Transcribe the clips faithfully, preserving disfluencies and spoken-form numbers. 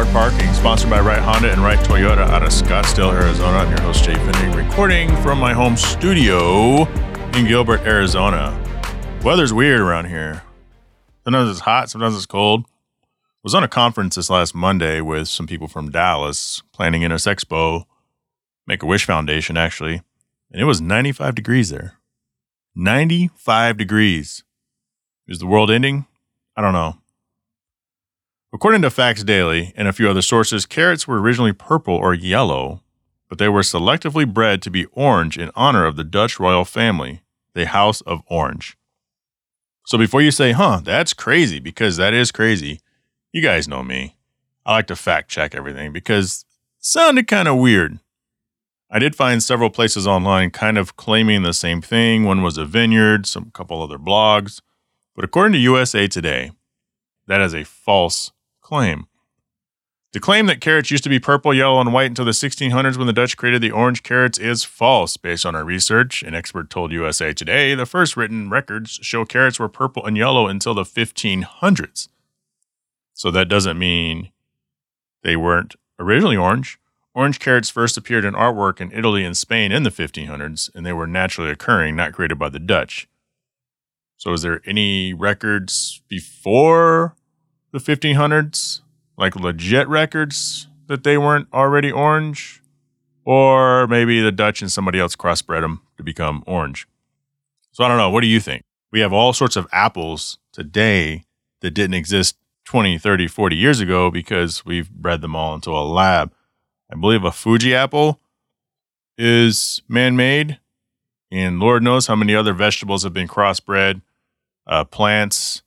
Smart Parking, sponsored by Wright Honda and Wright Toyota out of Scottsdale, Arizona. I'm your host, Jay Finning, recording from my home studio in Gilbert, Arizona. Weather's weird around here. Sometimes it's hot, sometimes it's cold. I was on a conference this last Monday with some people from Dallas, planning N S Expo, Make-A-Wish Foundation, actually, and it was ninety-five degrees there. ninety-five degrees. Is the world ending? I don't know. According to Facts Daily and a few other sources, carrots were originally purple or yellow, but they were selectively bred to be orange in honor of the Dutch royal family, the House of Orange. So before you say, huh, that's crazy, because that is crazy, you guys know me. I like to fact check everything because it sounded kind of weird. I did find several places online kind of claiming the same thing. One was a vineyard, some couple other blogs. But according to U S A Today, that is a false claim. The claim that carrots used to be purple, yellow, and white until the sixteen hundreds when the Dutch created the orange carrots is false. Based on our research, an expert told U S A Today the first written records show carrots were purple and yellow until the fifteen hundreds. So that doesn't mean they weren't originally orange. Orange carrots first appeared in artwork in Italy and Spain in the fifteen hundreds, and they were naturally occurring, not created by the Dutch. So is there any records before the fifteen hundreds, like legit records that they weren't already orange? Or maybe the Dutch and somebody else crossbred them to become orange. So I don't know. What do you think? We have all sorts of apples today that didn't exist twenty, thirty, forty years ago because we've bred them all into a lab. I believe a Fuji apple is man-made, and Lord knows how many other vegetables have been crossbred, uh, plants,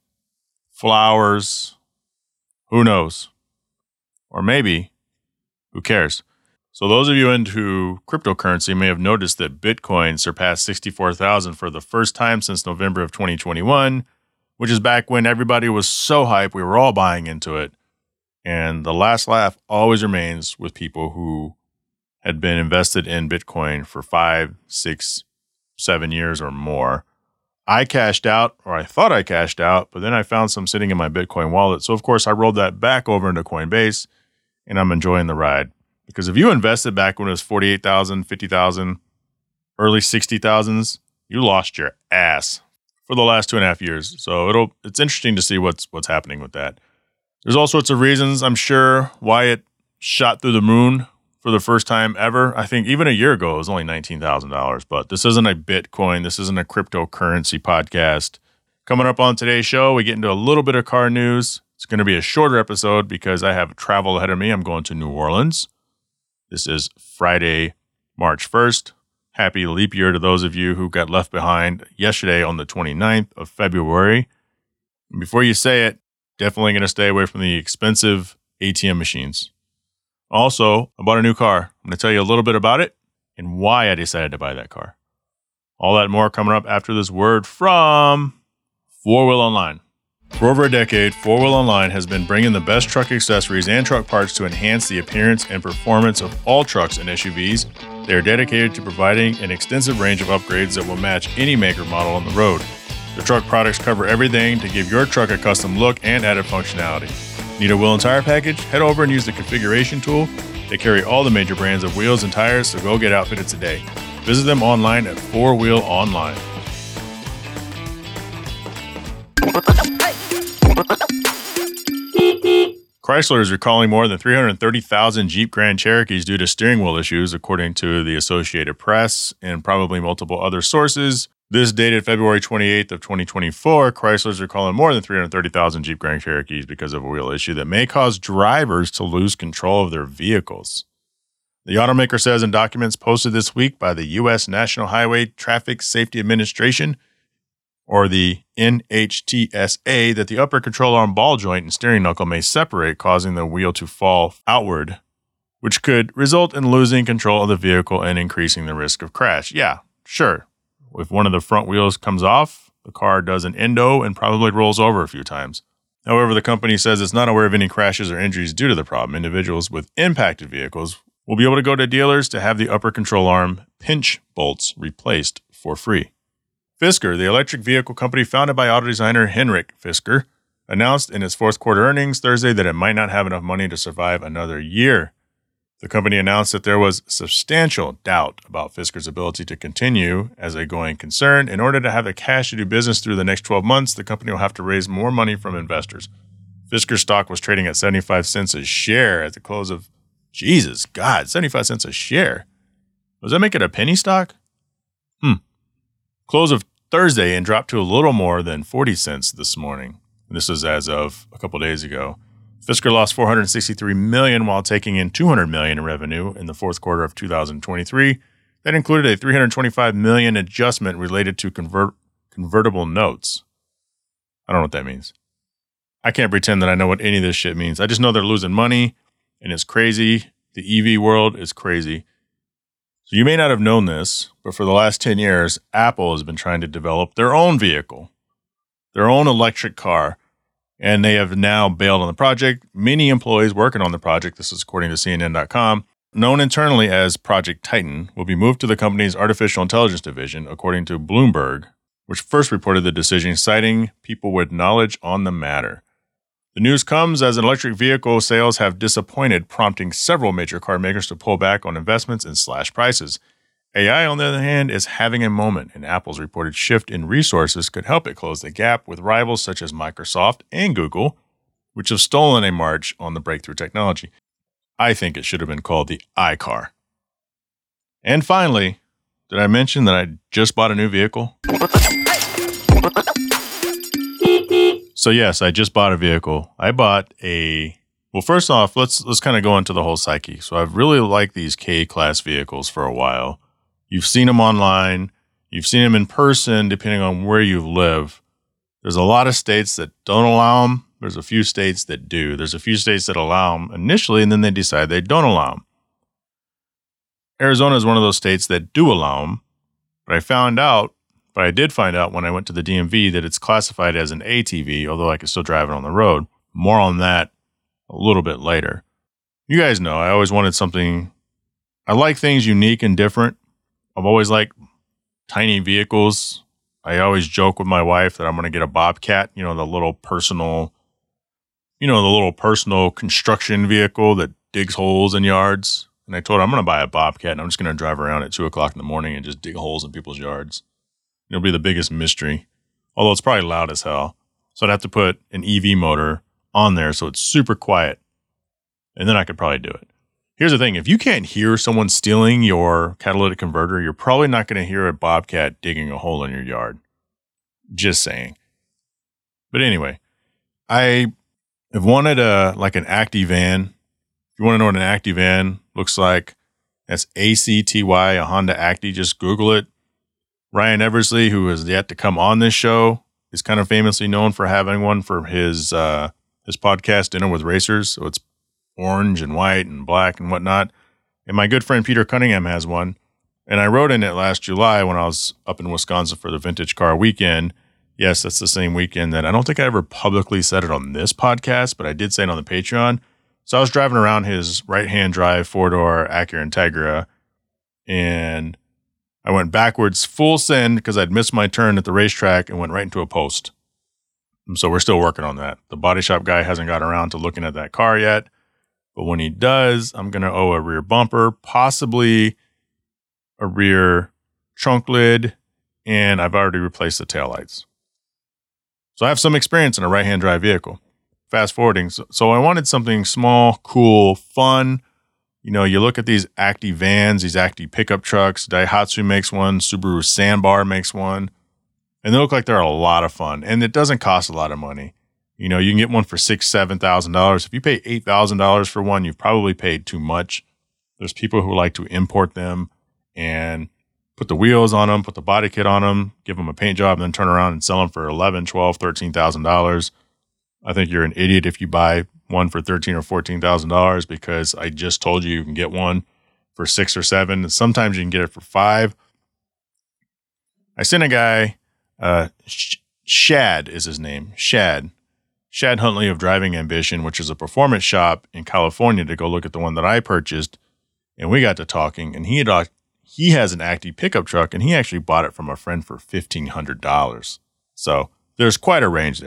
flowers. Who knows? Or maybe, who cares? So those of you into cryptocurrency may have noticed that Bitcoin surpassed sixty-four thousand for the first time since November of twenty twenty-one, which is back when everybody was so hyped, we were all buying into it. And the last laugh always remains with people who had been invested in Bitcoin for five, six, seven years or more. I cashed out, or I thought I cashed out, but then I found some sitting in my Bitcoin wallet. So, of course, I rolled that back over into Coinbase, and I'm enjoying the ride. Because if you invested back when it was forty-eight thousand, fifty thousand, early sixty thousands, you lost your ass for the last two and a half years. So it'll it's interesting to see what's what's happening with that. There's all sorts of reasons, I'm sure, why it shot through the moon for the first time ever. I think even a year ago, it was only nineteen thousand dollars. But this isn't a Bitcoin. This isn't a cryptocurrency podcast. Coming up on today's show, we get into a little bit of car news. It's going to be a shorter episode because I have travel ahead of me. I'm going to New Orleans. This is Friday, March first. Happy leap year to those of you who got left behind yesterday on the twenty-ninth of February. And before you say it, definitely going to stay away from the expensive A T M machines. Also, I bought a new car. I'm going to tell you a little bit about it and why I decided to buy that car. All that and more coming up after this word from four wheel Online. For over a decade, four wheel Online has been bringing the best truck accessories and truck parts to enhance the appearance and performance of all trucks and S U Vs. They are dedicated to providing an extensive range of upgrades that will match any maker model on the road. The truck products cover everything to give your truck a custom look and added functionality. Need a wheel and tire package? Head over and use the configuration tool. They carry all the major brands of wheels and tires, so go get outfitted today. Visit them online at four wheel online. Chrysler is recalling more than three hundred thirty thousand Jeep Grand Cherokees due to steering wheel issues, according to the Associated Press and probably multiple other sources. This dated February twenty-eighth of twenty twenty-four, Chrysler's recalling more than three hundred thirty thousand Jeep Grand Cherokees because of a wheel issue that may cause drivers to lose control of their vehicles. The automaker says in documents posted this week by the U S National Highway Traffic Safety Administration, or the N H T S A, that the upper control arm ball joint and steering knuckle may separate, causing the wheel to fall outward, which could result in losing control of the vehicle and increasing the risk of crash. Yeah, sure. If one of the front wheels comes off, the car does an endo and probably rolls over a few times. However, the company says it's not aware of any crashes or injuries due to the problem. Individuals with impacted vehicles will be able to go to dealers to have the upper control arm pinch bolts replaced for free. Fisker, the electric vehicle company founded by auto designer Henrik Fisker, announced in its fourth quarter earnings Thursday that it might not have enough money to survive another year. The company announced that there was substantial doubt about Fisker's ability to continue as a going concern. In order to have the cash to do business through the next twelve months, the company will have to raise more money from investors. Fisker's stock was trading at seventy-five cents a share at the close of, Jesus God, seventy-five cents a share. Does that make it a penny stock? Hmm. Close of Thursday and dropped to a little more than forty cents this morning. This is as of a couple days ago. Fisker lost four hundred sixty-three million dollars while taking in two hundred million dollars in revenue in the fourth quarter of two thousand twenty-three. That included a three hundred twenty-five million dollars adjustment related to convert, convertible notes. I don't know what that means. I can't pretend that I know what any of this shit means. I just know they're losing money, and it's crazy. The E V world is crazy. So you may not have known this, but for the last ten years, Apple has been trying to develop their own vehicle, their own electric car. And they have now bailed on the project. Many employees working on the project, this is according to C N N dot com, known internally as Project Titan, will be moved to the company's artificial intelligence division, according to Bloomberg, which first reported the decision, citing people with knowledge on the matter. The news comes as electric vehicle sales have disappointed, prompting several major car makers to pull back on investments and slash prices. A I, on the other hand, is having a moment, and Apple's reported shift in resources could help it close the gap with rivals such as Microsoft and Google, which have stolen a march on the breakthrough technology. I think it should have been called the iCar. And finally, did I mention that I just bought a new vehicle? So yes, I just bought a vehicle. I bought a... Well, first off, let's let's kind of go into the whole psyche. So I've really liked these K-class vehicles for a while. You've seen them online. You've seen them in person, depending on where you live. There's a lot of states that don't allow them. There's a few states that do. There's a few states that allow them initially, and then they decide they don't allow them. Arizona is one of those states that do allow them. But I found out, but I did find out when I went to the D M V that it's classified as an A T V, although I can still drive it on the road. More on that a little bit later. You guys know I always wanted something. I like things unique and different. I've always liked tiny vehicles. I always joke with my wife that I'm going to get a Bobcat, you know, the little personal, you know, the little personal construction vehicle that digs holes in yards. And I told her I'm going to buy a Bobcat and I'm just going to drive around at two o'clock in the morning and just dig holes in people's yards. It'll be the biggest mystery, although it's probably loud as hell. So I'd have to put an E V motor on there so it's super quiet. And then I could probably do it. Here's the thing. If you can't hear someone stealing your catalytic converter, you're probably not going to hear a Bobcat digging a hole in your yard. Just saying. But anyway, I have wanted a like an Acti van. If you want to know what an Acti van looks like, that's A C T Y, a Honda Acti. Just Google it. Ryan Eversley, who has yet to come on this show, is kind of famously known for having one for his uh, his podcast, Dinner with Racers. So it's orange and white and black and whatnot. And my good friend Peter Cunningham has one. And I rode in it last July when I was up in Wisconsin for the Vintage Car Weekend. Yes, that's the same weekend that I don't think I ever publicly said it on this podcast, but I did say it on the Patreon. So I was driving around his right-hand drive four-door Acura Integra, and I went backwards full send because I'd missed my turn at the racetrack and went right into a post. And so we're still working on that. The body shop guy hasn't got around to looking at that car yet. But when he does, I'm going to owe a rear bumper, possibly a rear trunk lid, and I've already replaced the taillights. So I have some experience in a right-hand drive vehicle. Fast forwarding. So, so I wanted something small, cool, fun. You know, you look at these Acti vans, these Acti pickup trucks. Daihatsu makes one. Subaru Sandbar makes one. And they look like they're a lot of fun. And it doesn't cost a lot of money. You know, you can get one for six, seven thousand dollars. If you pay eight thousand dollars for one, you've probably paid too much. There's people who like to import them and put the wheels on them, put the body kit on them, give them a paint job, and then turn around and sell them for eleven, twelve, thirteen thousand dollars. I think you're an idiot if you buy one for thirteen or fourteen thousand dollars because I just told you you can get one for six or seven. Sometimes you can get it for five. I sent a guy, uh, Sh- Shad is his name, Shad. Shad Huntley of Driving Ambition, which is a performance shop in California, to go look at the one that I purchased. And we got to talking, and he had, he has an Acti pickup truck, and he actually bought it from a friend for fifteen hundred dollars. So there's quite a range there.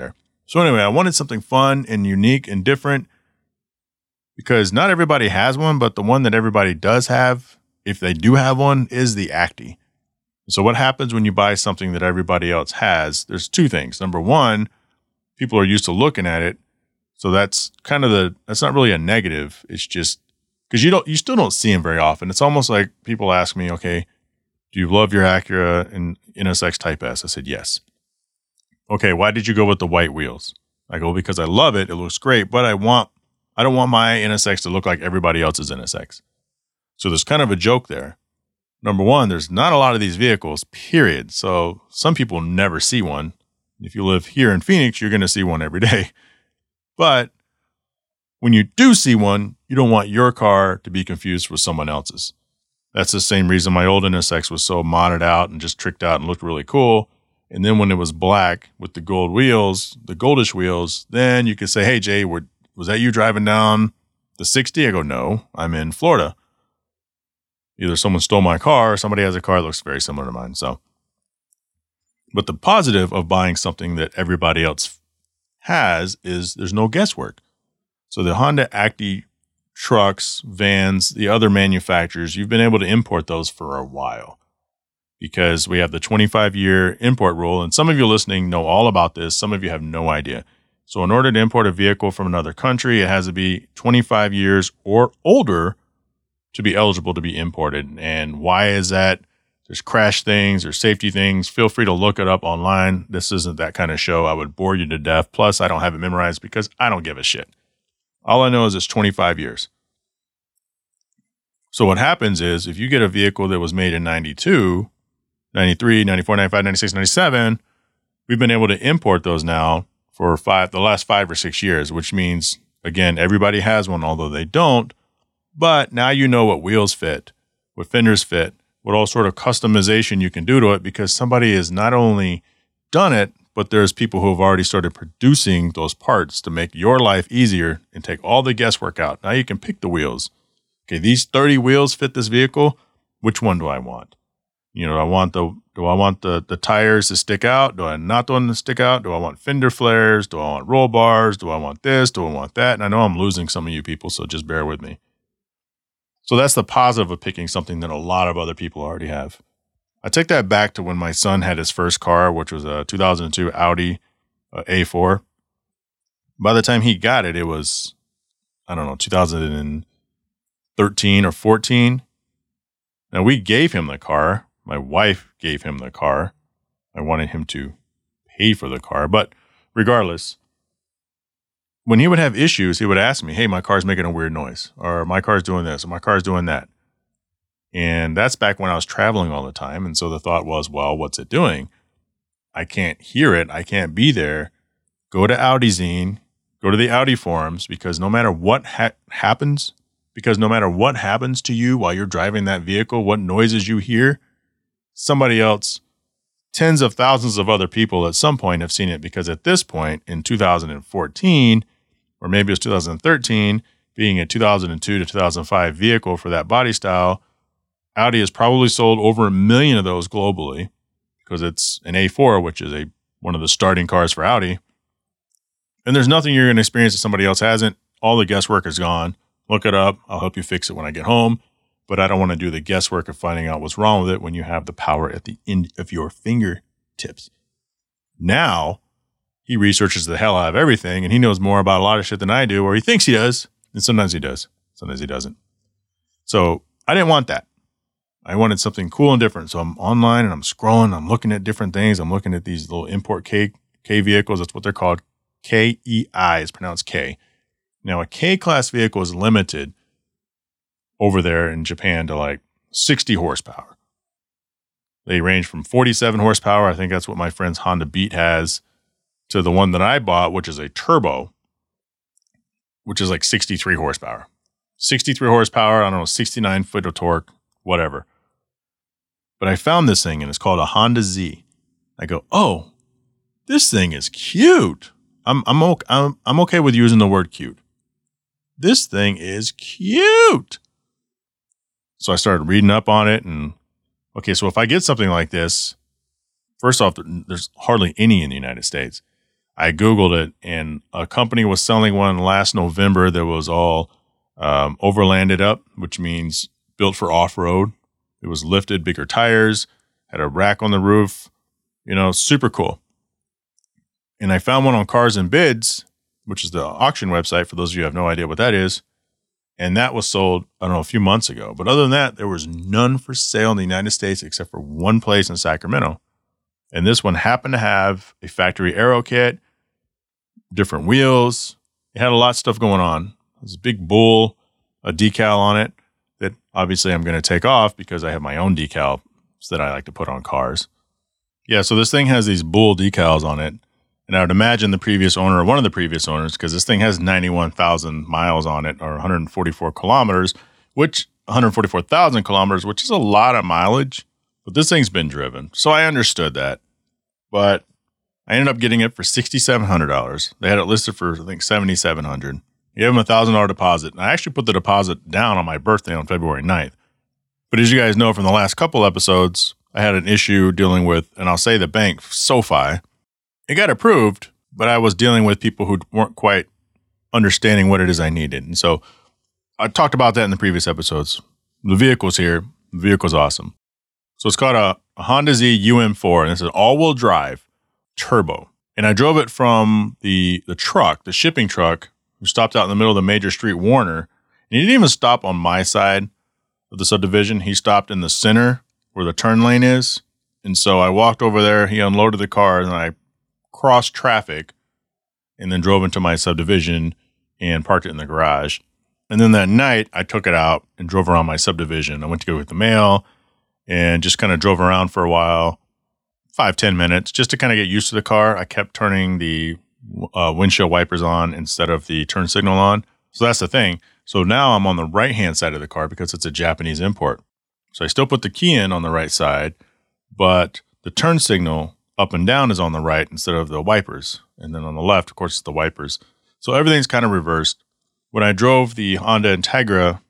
So anyway, I wanted something fun and unique and different because not everybody has one, but the one that everybody does have, if they do have one, is the Acti. So what happens when you buy something that everybody else has? There's two things. Number one, people are used to looking at it. So that's kind of the, that's not really a negative. It's just because you don't, you still don't see them very often. It's almost like people ask me, okay, do you love your Acura and N S X Type S? I said, yes. Okay, why did you go with the white wheels? I go, because I love it. It looks great, but I want, I don't want my N S X to look like everybody else's N S X. So there's kind of a joke there. Number one, there's not a lot of these vehicles, period. So some people never see one. If you live here in Phoenix, you're going to see one every day. But when you do see one, you don't want your car to be confused with someone else's. That's the same reason my old N S X was so modded out and just tricked out and looked really cool. And then when it was black with the gold wheels, the goldish wheels, then you could say, hey, Jay, were, was that you driving down the sixty? I go, no, I'm in Florida. Either someone stole my car or somebody has a car that looks very similar to mine. So, but the positive of buying something that everybody else has is there's no guesswork. So the Honda Acti trucks, vans, the other manufacturers, you've been able to import those for a while because we have the twenty-five year import rule. And some of you listening know all about this. Some of you have no idea. So in order to import a vehicle from another country, it has to be twenty-five years or older to be eligible to be imported. And why is that? There's crash things, there's safety things. Feel free to look it up online. This isn't that kind of show. I would bore you to death. Plus, I don't have it memorized because I don't give a shit. All I know is it's twenty-five years. So what happens is if you get a vehicle that was made in ninety-two, ninety-three, ninety-four, ninety-five, ninety-six, ninety-seven, we've been able to import those now for five, the last five or six years, which means, again, everybody has one, although they don't. But now you know what wheels fit, what fenders fit, what all sort of customization you can do to it because somebody has not only done it, but there's people who have already started producing those parts to make your life easier and take all the guesswork out. Now you can pick the wheels. Okay, these thirty wheels fit this vehicle. Which one do I want? You know, do I want the do I want the the tires to stick out? Do I not want them to stick out? Do I want fender flares? Do I want roll bars? Do I want this? Do I want that? And I know I'm losing some of you people, so just bear with me. So that's the positive of picking something that a lot of other people already have. I take that back to when my son had his first car, which was a two thousand two Audi uh, A four. By the time he got it, it was, I don't know, two thousand thirteen or fourteen. Now, we gave him the car. My wife gave him the car. I wanted him to pay for the car. But regardless, when he would have issues, he would ask me, hey, my car's making a weird noise, or my car's doing this, or my car's doing that. And that's back when I was traveling all the time. And so the thought was, well, what's it doing? I can't hear it. I can't be there. Go to AudiZine, go to the Audi forums, because no matter what ha- happens, because no matter what happens to you while you're driving that vehicle, what noises you hear, somebody else, tens of thousands of other people at some point have seen it. Because at this point in two thousand fourteen, or maybe it was two thousand thirteen, being a two thousand two to two thousand five vehicle for that body style, Audi has probably sold over a million of those globally because it's an A four, which is a one of the starting cars for Audi. And there's nothing you're going to experience that somebody else hasn't. All the guesswork is gone. Look it up. I'll help you fix it when I get home. But I don't want to do the guesswork of finding out what's wrong with it when you have the power at the end of your fingertips. Now, he researches the hell out of everything, and he knows more about a lot of shit than I do, or he thinks he does. And sometimes he does. Sometimes he doesn't. So I didn't want that. I wanted something cool and different. So I'm online and I'm scrolling. I'm looking at different things. I'm looking at these little import K, K vehicles. That's what they're called. K E I is pronounced K. Now, a K-class vehicle is limited over there in Japan to like sixty horsepower. They range from forty-seven horsepower. I think that's what my friend's Honda Beat has, to the one that I bought, which is a turbo, which is like sixty-three horsepower. sixty-three horsepower, I don't know, sixty-nine foot of torque, whatever. But I found this thing and it's called a Honda Z. I go, oh, this thing is cute. I'm I'm okay, I'm, I'm okay with using the word cute. This thing is cute. So I started reading up on it, and okay, so if I get something like this, first off, there's hardly any in the United States. I Googled it, and a company was selling one last November that was all um, overlanded up, which means built for off-road. It was lifted, bigger tires, had a rack on the roof, you know, super cool. And I found one on Cars and Bids, which is the auction website, for those of you who have no idea what that is. And that was sold, I don't know, a few months ago. But other than that, there was none for sale in the United States except for one place in Sacramento. And this one happened to have a factory aero kit, different wheels. It had a lot of stuff going on. There's a big bull, a decal on it that obviously I'm going to take off because I have my own decal that I like to put on cars. Yeah, so this thing has these bull decals on it. And I would imagine the previous owner, or one of the previous owners, because this thing has ninety-one thousand miles on it, or one hundred forty-four kilometers, which one hundred forty-four thousand kilometers, which is a lot of mileage. But this thing's been driven. So I understood that. But I ended up getting it for six thousand seven hundred dollars. They had it listed for, I think, seven thousand seven hundred dollars. You have them a one thousand dollars deposit. And I actually put the deposit down on my birthday on February ninth. But as you guys know from the last couple episodes, I had an issue dealing with, and I'll say the bank, SoFi. It got approved, but I was dealing with people who weren't quite understanding what it is I needed. And so I talked about that in the previous episodes. The vehicle's here. The vehicle's awesome. So it's called a, a Honda Z U M four, and it's an all-wheel drive turbo. And I drove it from the, the truck, the shipping truck, who stopped out in the middle of the major street, Warner. And he didn't even stop on my side of the subdivision. He stopped in the center where the turn lane is. And so I walked over there. He unloaded the car, and I crossed traffic and then drove into my subdivision and parked it in the garage. And then that night, I took it out and drove around my subdivision. I went to go get the mail and just kind of drove around for a while, five, ten minutes, just to kind of get used to the car. I kept turning the uh, windshield wipers on instead of the turn signal on. So that's the thing. So now I'm on the right-hand side of the car because it's a Japanese import. So I still put the key in on the right side, but the turn signal up and down is on the right instead of the wipers. And then on the left, of course, it's the wipers. So everything's kind of reversed. When I drove the Honda Integra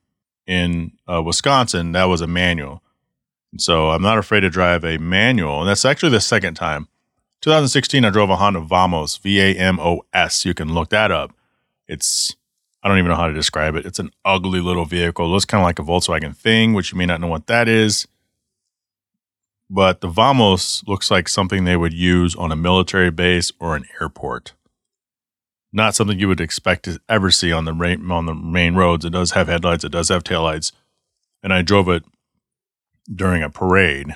in uh, Wisconsin, that was a manual. And so I'm not afraid to drive a manual. And that's actually the second time. twenty sixteen, I drove a Honda Vamos, V A M O S. You can look that up. It's, I don't even know how to describe it. It's an ugly little vehicle. It looks kind of like a Volkswagen Thing, which you may not know what that is. But the Vamos looks like something they would use on a military base or an airport. Not something you would expect to ever see on the main, on the main roads. It does have headlights. It does have taillights. And I drove it during a parade,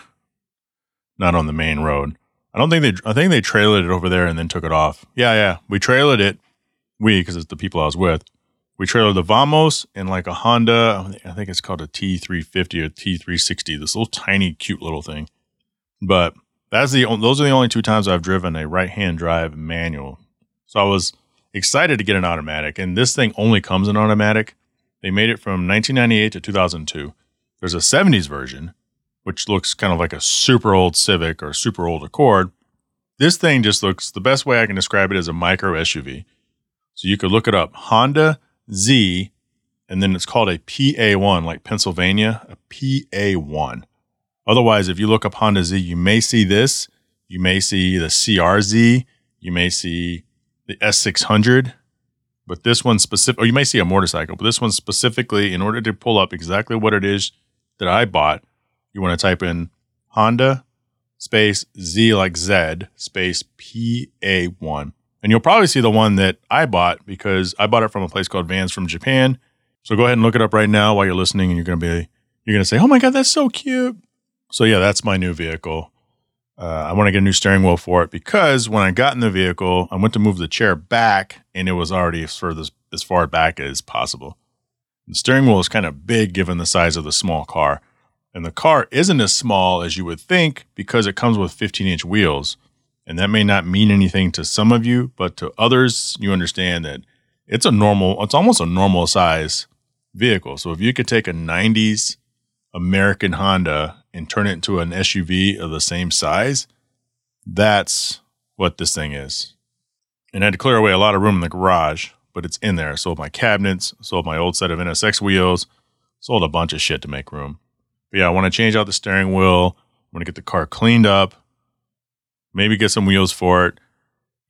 not on the main road. I don't think they, I think they trailered it over there and then took it off. Yeah, yeah. We trailered it. We, because it's the people I was with. We trailered the Vamos in like a Honda. I think it's called a T three fifty or T three sixty. This little tiny, cute little thing. But that's the those are the only two times I've driven a right-hand drive manual. So I was excited to get an automatic, and this thing only comes in automatic. They made it from nineteen ninety-eight to two thousand two. There's a seventies version, which looks kind of like a super old Civic or super old Accord. This thing just looks, the best way I can describe it is a micro S U V. So you could look it up, Honda Z, and then it's called a P A one, like Pennsylvania, a P A one. Otherwise, if you look up Honda Z, you may see this. You may see the C R Z. You may see the S six hundred. But this one specific, or you may see a motorcycle. But this one specifically, in order to pull up exactly what it is that I bought, you want to type in Honda space Z like Z space P A one. And you'll probably see the one that I bought because I bought it from a place called Vans from Japan. So go ahead and look it up right now while you're listening, and you're going to be, you're going to say, oh my God, that's so cute. So yeah, that's my new vehicle. Uh, I want to get a new steering wheel for it because when I got in the vehicle, I went to move the chair back and it was already as far, as far back as possible. The steering wheel is kind of big given the size of the small car. And the car isn't as small as you would think because it comes with fifteen inch wheels. And that may not mean anything to some of you, but to others, you understand that it's a normal, it's almost a normal size vehicle. So if you could take a nineties American Honda and turn it into an S U V of the same size, that's what this thing is. And I had to clear away a lot of room in the garage, but it's in there. I sold my cabinets, sold my old set of N S X wheels, sold a bunch of shit to make room. But yeah, I want to change out the steering wheel. I want to get the car cleaned up, maybe get some wheels for it.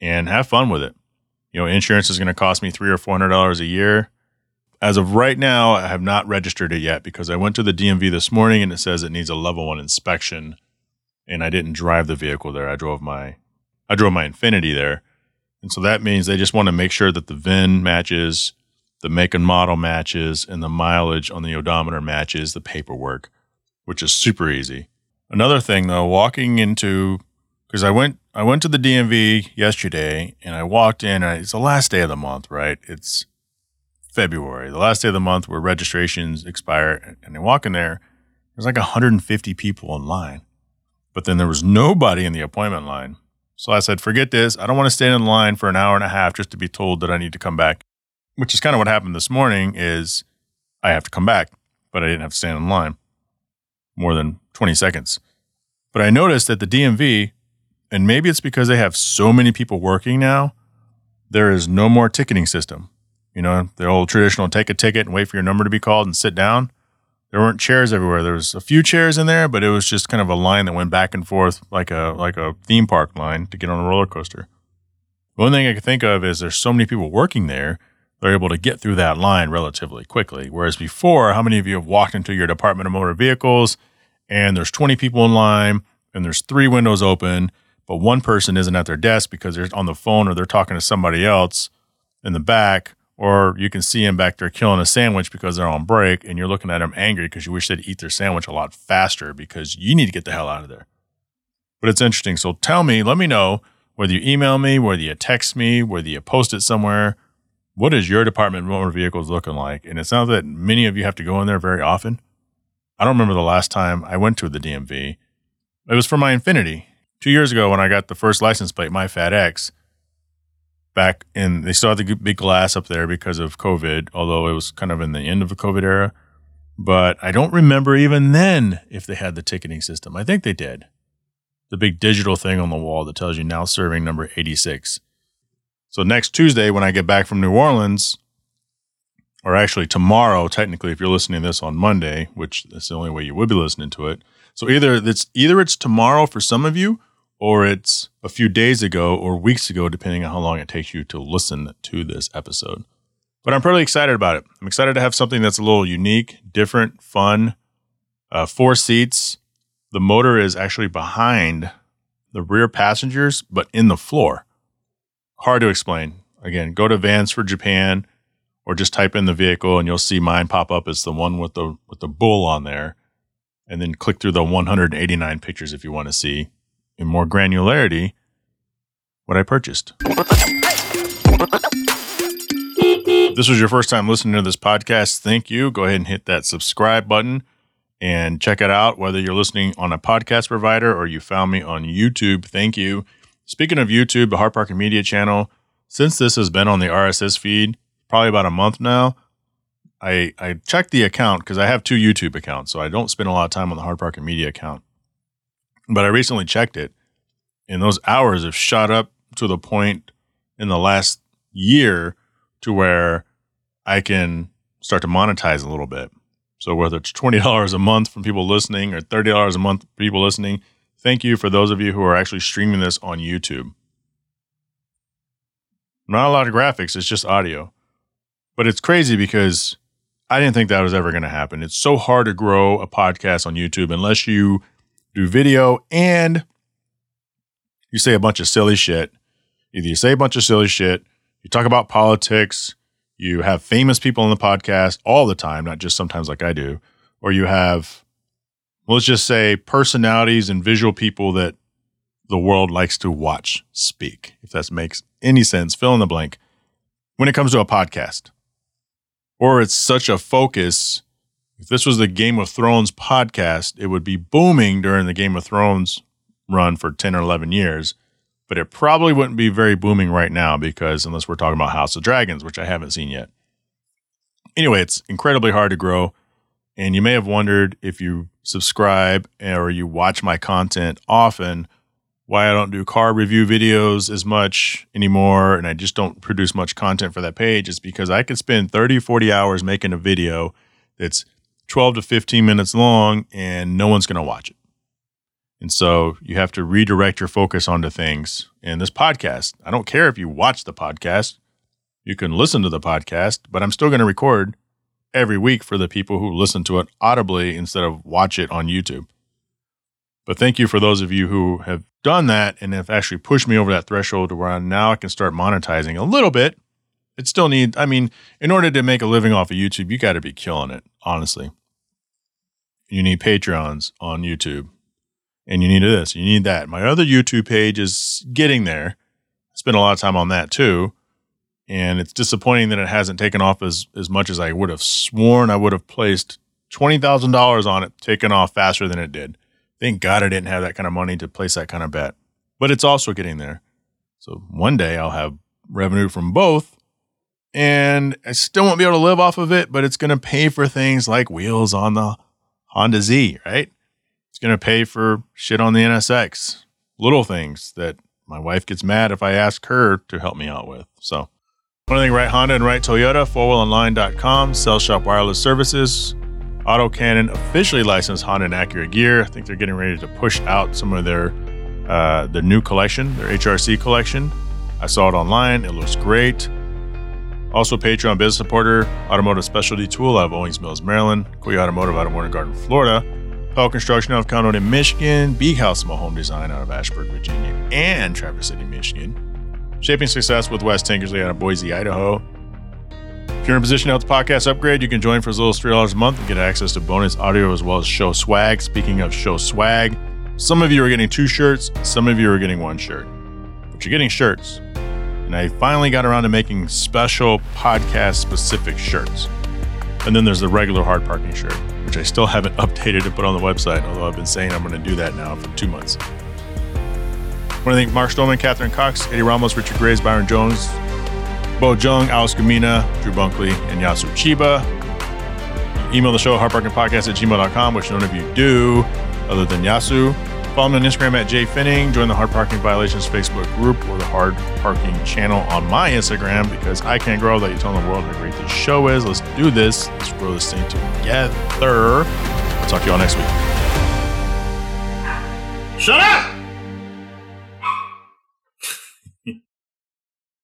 and have fun with it. You know, insurance is going to cost me three or four hundred dollars a year. As of right now, I have not registered it yet because I went to the D M V this morning and it says it needs a level one inspection, and I didn't drive the vehicle there. I drove my, I drove my Infiniti there, and so that means they just want to make sure that the V I N matches, the make and model matches, and the mileage on the odometer matches the paperwork, which is super easy. Another thing though, walking into, because I went I went to the D M V yesterday and I walked in, and it's the last day of the month, right? It's February, the last day of the month where registrations expire, and I walk in there, there's like one hundred fifty people in line, but then there was nobody in the appointment line. So I said, forget this. I don't want to stand in line for an hour and a half just to be told that I need to come back, which is kind of what happened this morning is I have to come back, but I didn't have to stand in line more than twenty seconds. But I noticed that the D M V, and maybe it's because they have so many people working now, there is no more ticketing system. You know, the old traditional take a ticket and wait for your number to be called and sit down. There weren't chairs everywhere. There was a few chairs in there, but it was just kind of a line that went back and forth like a like a theme park line to get on a roller coaster. One thing I can think of is there's so many people working there, they're able to get through that line relatively quickly. Whereas before, how many of you have walked into your Department of Motor Vehicles and there's twenty people in line and there's three windows open, but one person isn't at their desk because they're on the phone or they're talking to somebody else in the back, or you can see them back there killing a sandwich because they're on break and you're looking at them angry because you wish they'd eat their sandwich a lot faster because you need to get the hell out of there. But it's interesting. So tell me, let me know, whether you email me, whether you text me, whether you post it somewhere, what is your Department of Motor Vehicles looking like? And it's not that many of you have to go in there very often. I don't remember the last time I went to the D M V. It was for my Infiniti. Two years ago when I got the first license plate, my Fat X, back in, they still had the big glass up there because of COVID, although it was kind of in the end of the COVID era. But I don't remember even then if they had the ticketing system. I think they did. The big digital thing on the wall that tells you now serving number eighty-six. So next Tuesday when I get back from New Orleans, or actually tomorrow, technically, if you're listening to this on Monday, which is the only way you would be listening to it. So either it's either it's tomorrow for some of you, or it's a few days ago or weeks ago, depending on how long it takes you to listen to this episode. But I'm pretty excited about it. I'm excited to have something that's a little unique, different, fun. Uh, four seats. The motor is actually behind the rear passengers, but in the floor. Hard to explain. Again, go to Vans for Japan, or just type in the vehicle and you'll see mine pop up as the one with the with the bull on there. And then click through the one hundred eighty-nine pictures if you want to see in more granularity what I purchased. If this was your first time listening to this podcast, thank you. Go ahead and hit that subscribe button and check it out, whether you're listening on a podcast provider or you found me on YouTube. Thank you. Speaking of YouTube, the Hard Parking Media channel, since this has been on the R S S feed, probably about a month now, I, I checked the account because I have two YouTube accounts, so I don't spend a lot of time on the Hard Parking Media account. But I recently checked it, and those hours have shot up to the point in the last year to where I can start to monetize a little bit. So whether it's twenty dollars a month from people listening or thirty dollars a month for people listening, thank you for those of you who are actually streaming this on YouTube. Not a lot of graphics, it's just audio. But it's crazy because I didn't think that was ever going to happen. It's so hard to grow a podcast on YouTube unless you do video and you say a bunch of silly shit. Either you say a bunch of silly shit, you talk about politics, you have famous people on the podcast all the time, not just sometimes like I do, or you have, well, let's just say, personalities and visual people that the world likes to watch speak. If that makes any sense, fill in the blank. When it comes to a podcast, or it's such a focus, if this was the Game of Thrones podcast, it would be booming during the Game of Thrones run for ten or eleven years, but it probably wouldn't be very booming right now because unless we're talking about House of Dragons, which I haven't seen yet. Anyway, it's incredibly hard to grow, and you may have wondered if you subscribe or you watch my content often, why I don't do car review videos as much anymore, and I just don't produce much content for that page. It's because I could spend thirty, forty hours making a video that's twelve to fifteen minutes long, and no one's going to watch it. And so you have to redirect your focus onto things. And this podcast, I don't care if you watch the podcast. You can listen to the podcast, but I'm still going to record every week for the people who listen to it audibly instead of watch it on YouTube. But thank you for those of you who have done that and have actually pushed me over that threshold to where now I can start monetizing a little bit. It still needs, I mean, in order to make a living off of YouTube, you got to be killing it, honestly. You need Patreons on YouTube. And you need this, you need that. My other YouTube page is getting there. I spent a lot of time on that too. And it's disappointing that it hasn't taken off as, as much as I would have sworn I would have placed twenty thousand dollars on it, taken off faster than it did. Thank God I didn't have that kind of money to place that kind of bet. But it's also getting there. So one day I'll have revenue from both. And I still won't be able to live off of it, but it's going to pay for things like wheels on the Honda Z, right? It's going to pay for shit on the N S X. Little things that my wife gets mad if I ask her to help me out with. So, one thing, Right Honda and Right Toyota, four wheel online dot com, Sell Shop Wireless Services, AutoCannon, officially licensed Honda and Acura gear. I think they're getting ready to push out some of their uh, their new collection, their H R C collection. I saw it online. It looks great. Also, Patreon business supporter, Automotive Specialty Tool out of Owings Mills, Maryland, Koya Automotive out of Warner Garden, Florida, Powell Construction out of Conroe, Michigan, Beak House Small Home Design out of Ashburn, Virginia, and Traverse City, Michigan. Shaping Success with Wes Tinkersley out of Boise, Idaho. If you're in a position to help the podcast upgrade, you can join for as little as three dollars a month and get access to bonus audio as well as show swag. Speaking of show swag, some of you are getting two shirts, some of you are getting one shirt. But you're getting shirts. And I finally got around to making special podcast-specific shirts. And then there's the regular hard parking shirt, which I still haven't updated to put on the website, although I've been saying I'm going to do that now for two months. I want to thank Mark Stolman, Catherine Cox, Eddie Ramos, Richard Graves, Byron Jones, Bo Jung, Alice Gamina, Drew Bunkley, and Yasu Chiba. Email the show, hardparkingpodcast at gmail dot com, which none of you do other than Yasu. Follow me on Instagram at Jay Finning. Join the Hard Parking Violations Facebook group or the Hard Parking channel on my Instagram because I can't grow without you telling the world how great this show is. Let's do this. Let's grow this thing together. I'll talk to you all next week. Shut up!